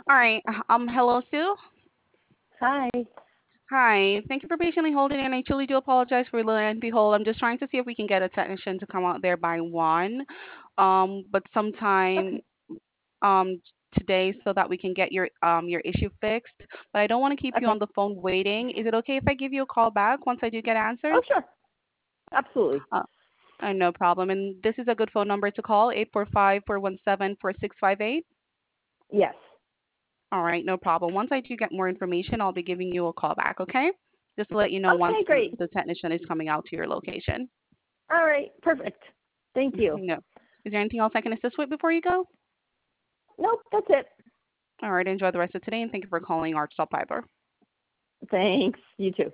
All right. Hello, Sue. Hi. Hi. Thank you for patiently holding, and I truly do apologize for the lengthy hold. I'm just trying to see if we can get a technician to come out there by 1, but sometime Okay. um today so that we can get your issue fixed. But I don't want to keep you on Okay. the phone waiting. Is it okay if I give you a call back once I do get Oh, answers? sure. Absolutely. Uh, no problem. And this is a good phone number to call, 845-417-4658. Yes. All right, no problem. Once I do get more information, I'll be giving you a call back, okay? Just to let you know Okay, once great. the technician is coming out to your location. All right. Perfect. Thank you. No. Is there anything else I can assist with before you go? Nope, that's it. All right, enjoy the rest of today and thank you for calling Arch Piper. Thanks. You too.